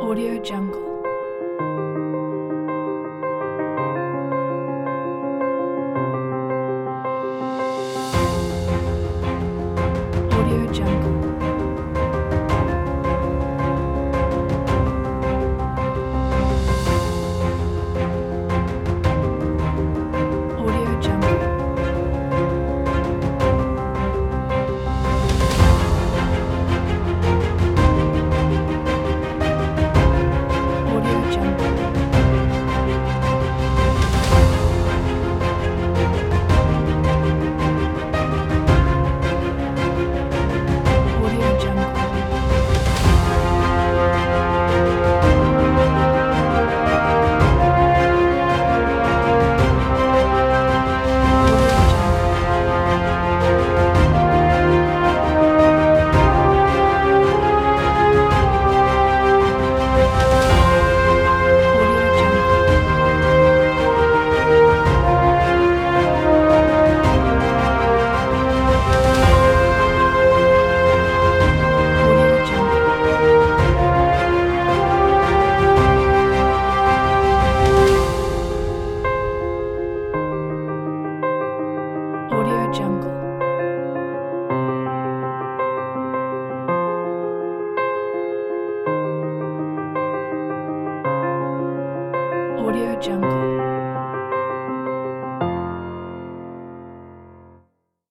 Audio Jungle. Audio Jungle. Audio Jungle. Audio Jungle. Audio Jungle. Audio Jungle. Audio Jungle. Audio Jungle. Audio Jungle.